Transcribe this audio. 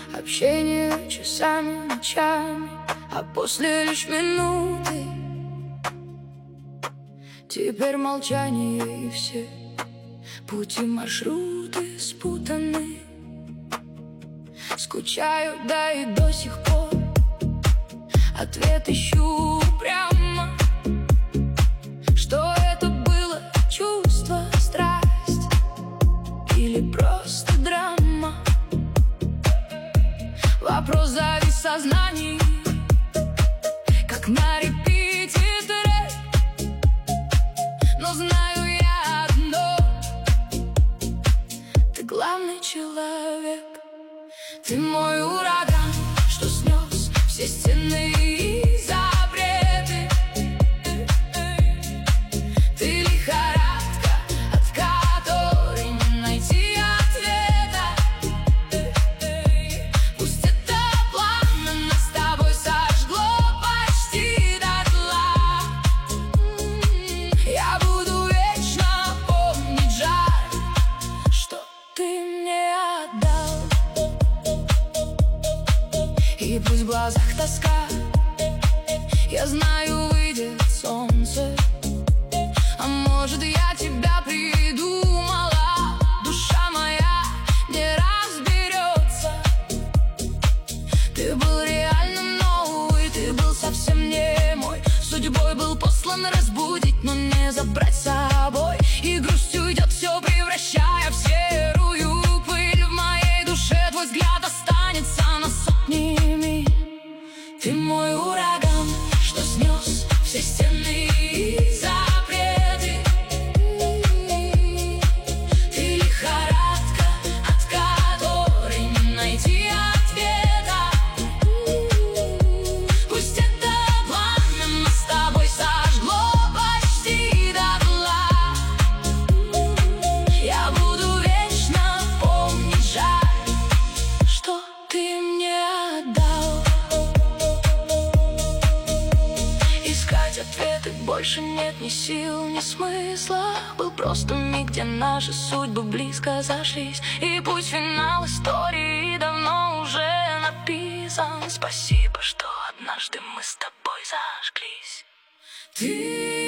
Общение часами, ночами, а после лишь минуты. Теперь молчание и все пути, маршруты спутаны. Скучаю, да и до сих пор ответ ищу прямо. Что это было чувство, страсть или просто драма? Вопрос завис в сознании, как на репите трек. Но знаю я одно: ты главный человек. Ты мой ураган, что снес все стены и запреты. Ты лихорадка, от которой не найти ответа. Пусть это пламя нас с тобой сожгло почти дотла. Я буду вечно помнить жаль, что ты мне отдал. И пусть в глазах тоска, я знаю, выйдет солнце. А может, я тебя придумала, душа моя не разберется. Ты был реальным, но, увы, ты был совсем не мой. Судьбой был послан разбудить, но не забрать с собой. И грусть уйдет, все превращая в серую пыль. В моей душе твой взгляд останется на сотни миль. Ты мой ураган, что снес все стены и запреты. Ты лихорадка, от которой не найти ответа. Пусть это пламя нас с тобой сожгло почти дотла. Я буду вечно помнить жаль, что ты мне отдал. Искать ответы больше нет ни сил, ни смысла. Был просто миг, где наши судьбы близко зашлись. И пусть финал истории давно уже написан, спасибо, что однажды мы с тобой зажглись. Ты